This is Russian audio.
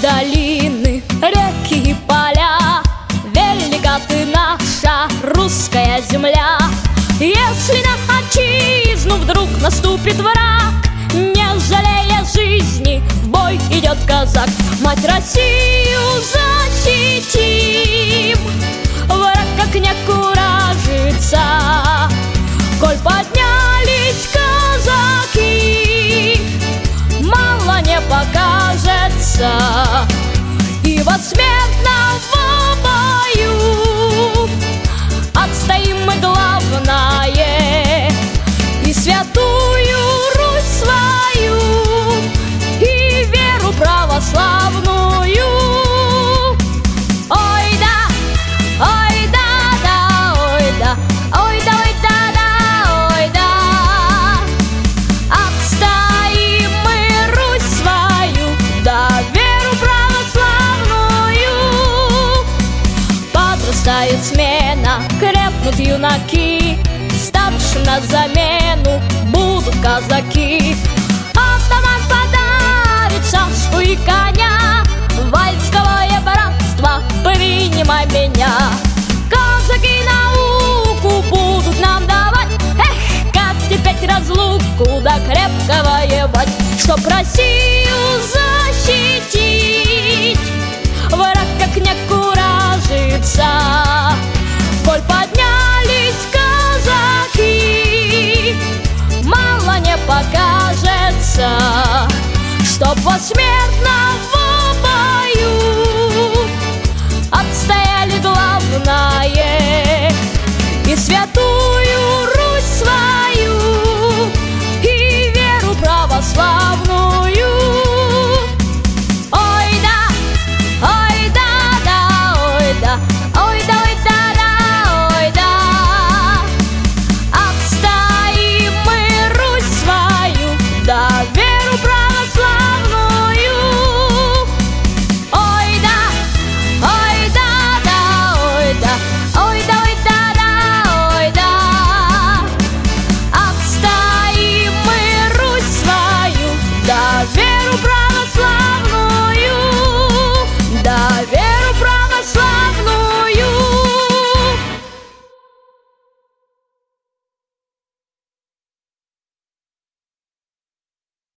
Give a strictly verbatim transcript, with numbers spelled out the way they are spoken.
долины, реки и поля, велика ты наша русская земля. Если на отчизну вдруг наступит враг, не жалея жизни, в бой идет казак. Мать Россию защитим, враг как не куражится. Коль поднялись казаки, мало не покажется. И во смертном бою отстоим мы главное, и святую Русь свою, и веру православную. Ой да, ой да, да, ой да, ой да, ой да, да, ой да. Отстоим мы Русь свою, да веру православную. Подрастает смена, крепнут юнаки, ставшим на замену будут казаки. Автомат подарит шашку и коня, войсковое братство, принимай меня. Казаки науку будут нам давать, эх, как теперь разлуку да крепко воевать. Чтоб Россию защитить, враг как не куражится. Коль поднялись казаки, мало не покажется. Чтоб во смертном